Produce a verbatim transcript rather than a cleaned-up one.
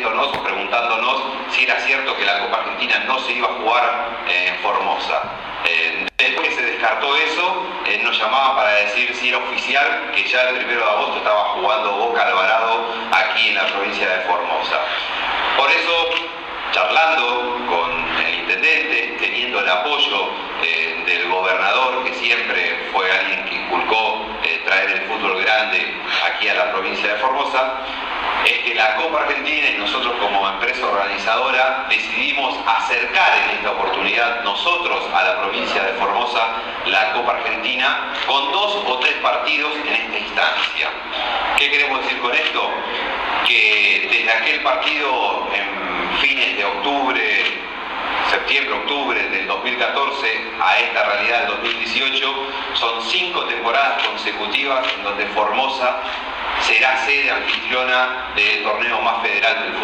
diciéndonos o preguntándonos si era cierto que la Copa Argentina no se iba a jugar eh, en Formosa. Eh, después que se descartó eso, eh, nos llamaban para decir si era oficial que ya el primero de agosto estaba jugando Boca Alvarado aquí en la provincia de Formosa. Por eso, charlando con el intendente, teniendo el apoyo eh, del gobernador, que siempre fue alguien que inculcó eh, traer el fútbol grande aquí a la provincia de Formosa, es que la Copa Argentina y nosotros como empresa organizadora decidimos acercar en esta oportunidad nosotros a la provincia de Formosa la Copa Argentina con dos o tres partidos en esta instancia. ¿Qué queremos decir con esto? Que desde aquel partido en fines de octubre, septiembre, octubre del dos mil catorce a esta realidad del dos mil dieciocho, son cinco temporadas consecutivas en donde Formosa será sede anfitriona del torneo más federal del fútbol